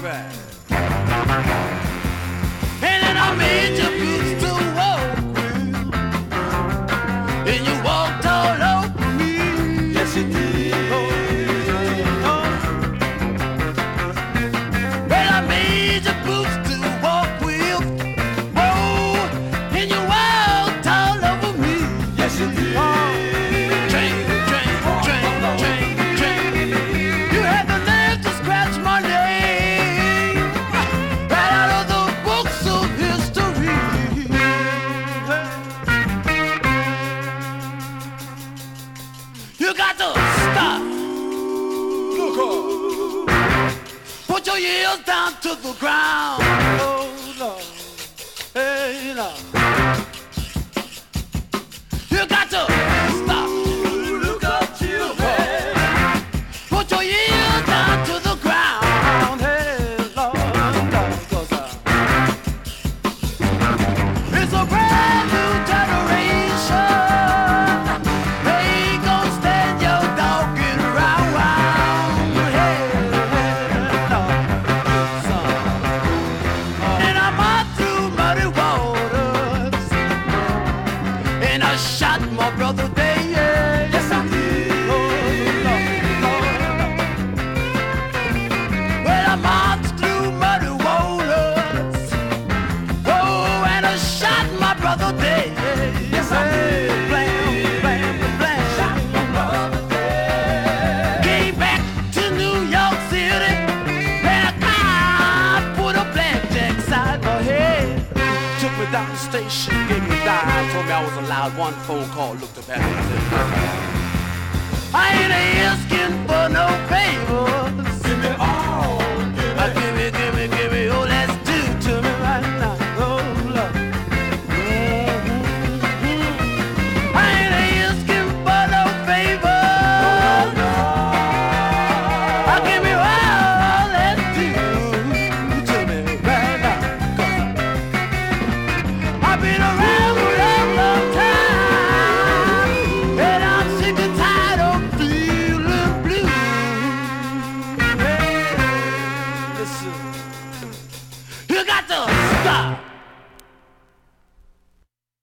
right. And then I made your boots to walk with, and you walked all over me. Yes, you did. Well, I made your boots to walk with, oh, and you walked all over me. Yes, you did. Train, train, train, train, train. You had the nerve to scratch my name right out of the books of history. You got to stop. Look up. Put your ears down to the ground. Oh, Lord. Hey, Lord. You got to stop. Look up, children. Put your ears down to the ground. Hey, Lord, Lord, 'cause it's a brand new generation. They ain't gonna stand your dogging round. Hey, Lord, son. And I'm out through muddy waters, and I shot my brother there. Yes, I did. Oh, Lord, Lord. Well, I marched through muddy waters. Oh, and I shot my brother there. Yes, I did. Blam, blam, blam. Shot my brother there. Came back to New York City, and a cop put a blackjack side my head. Took me down the station, gave me a dime, told me I was allowed one phone call, looked up at me and said, I ain't asking for no favors. Give me all, give me, oh, let's do to me right now, oh, Lord. I ain't asking for no favors. Give me all, let's do to me right now. I've been around a long, long time, and I'm sick and tired of feeling blue. Hey, listen, you got to stop.